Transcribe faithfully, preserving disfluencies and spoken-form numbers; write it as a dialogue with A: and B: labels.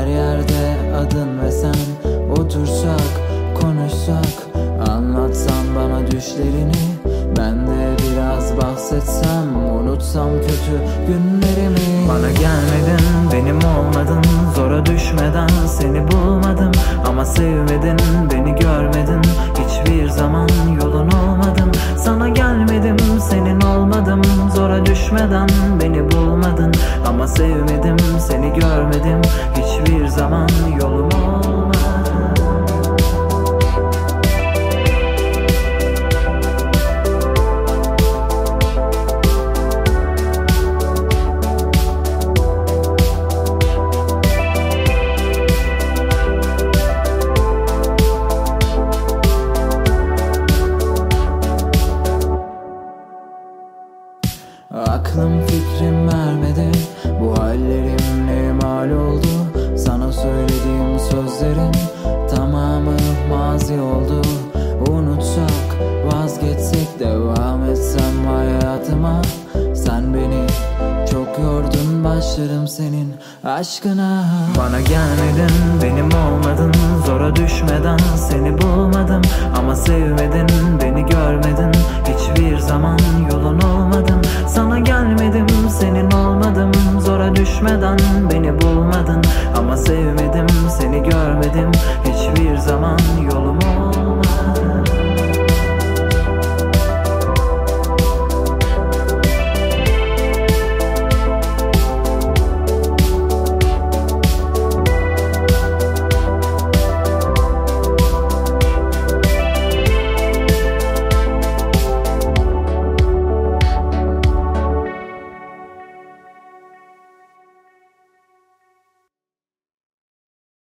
A: yerde adın ve sen. Otursak, konuşsak, anlatsan bana düşlerini, ben de biraz bahsetsem, unutsam kötü günlerimi. Bana gelmedin, benim olmadın, zora düşmeden seni bulmadım. Ama sevmedin, beni görmedin, hiçbir zaman yolun olmadım. Sana gelmedim, senin olmadım, zora düşmeden beni bulmadın. Ama sevmedim, seni görmedim, hiçbir zaman yolum olmadı. Aklım fikrim vermedi, bu hallerim ne mal oldu. Sana söylediğim sözlerin tamamı mazi oldu. Unutsak, vazgeçsek, devam etsem hayatıma. Sen beni çok yordun, başlarım senin aşkına. Bana gelmedin, benim olmadın, zora düşmeden seni bulmadım. Ama sevmedin, beni görmedin, hiçbir zaman yolun olmadım. Sana gelmedim, senin olmadım, zora düşmeden beni bulmadın. Ama sevmedin,